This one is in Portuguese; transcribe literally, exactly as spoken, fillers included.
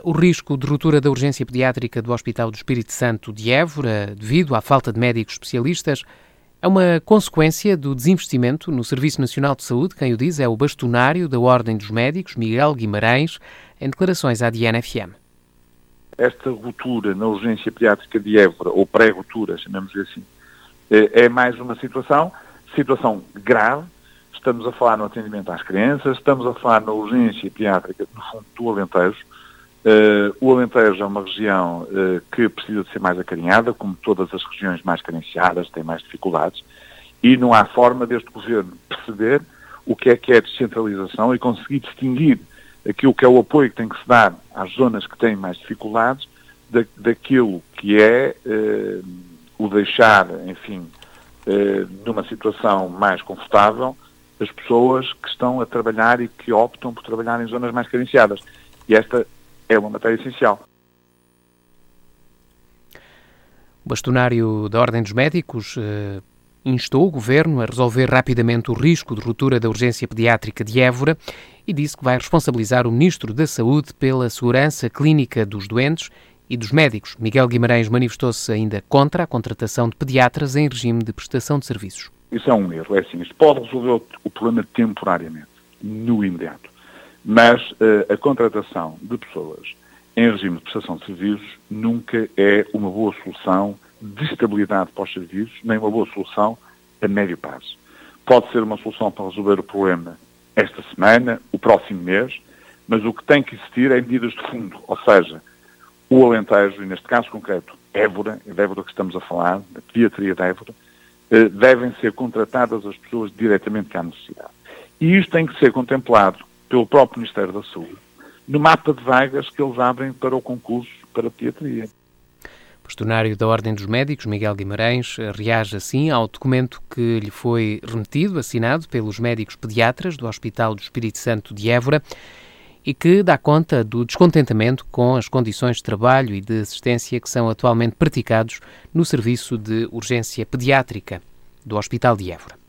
O risco de ruptura da urgência pediátrica do Hospital do Espírito Santo de Évora, devido à falta de médicos especialistas, é uma consequência do desinvestimento no Serviço Nacional de Saúde. Quem o diz é o bastonário da Ordem dos Médicos, Miguel Guimarães, em declarações à D N F M. Esta ruptura na urgência pediátrica de Évora, ou pré-ruptura, chamamos-lhe assim, é mais uma situação, situação grave. Estamos a falar no atendimento às crianças, estamos a falar na urgência pediátrica, no fundo, do Alentejo. Uh, o Alentejo é uma região uh, que precisa de ser mais acarinhada, como todas as regiões mais carenciadas, têm mais dificuldades, e não há forma deste governo perceber o que é que é a descentralização e conseguir distinguir aquilo que é o apoio que tem que se dar às zonas que têm mais dificuldades da, daquilo que é uh, o deixar, enfim, uh, numa situação mais confortável as pessoas que estão a trabalhar e que optam por trabalhar em zonas mais carenciadas. E esta é uma matéria essencial. O bastonário da Ordem dos Médicos eh, instou o Governo a resolver rapidamente o risco de ruptura da urgência pediátrica de Évora e disse que vai responsabilizar o Ministro da Saúde pela segurança clínica dos doentes e dos médicos. Miguel Guimarães manifestou-se ainda contra a contratação de pediatras em regime de prestação de serviços. Isso é um erro. É assim, isto pode resolver o problema temporariamente, no imediato. Mas uh, a contratação de pessoas em regime de prestação de serviços nunca é uma boa solução de estabilidade para os serviços, nem uma boa solução a médio prazo. Pode ser uma solução para resolver o problema esta semana, o próximo mês, mas o que tem que existir é medidas de fundo, ou seja, o Alentejo, e neste caso concreto, Évora, é de Évora que estamos a falar, da pediatria de Évora, uh, devem ser contratadas as pessoas diretamente que há necessidade. E isto tem que ser contemplado pelo próprio Ministério da Saúde, no mapa de vagas que eles abrem para o concurso para a pediatria. O bastonário da Ordem dos Médicos, Miguel Guimarães, reage assim ao documento que lhe foi remetido, assinado pelos médicos pediatras do Hospital do Espírito Santo de Évora e que dá conta do descontentamento com as condições de trabalho e de assistência que são atualmente praticados no Serviço de Urgência Pediátrica do Hospital de Évora.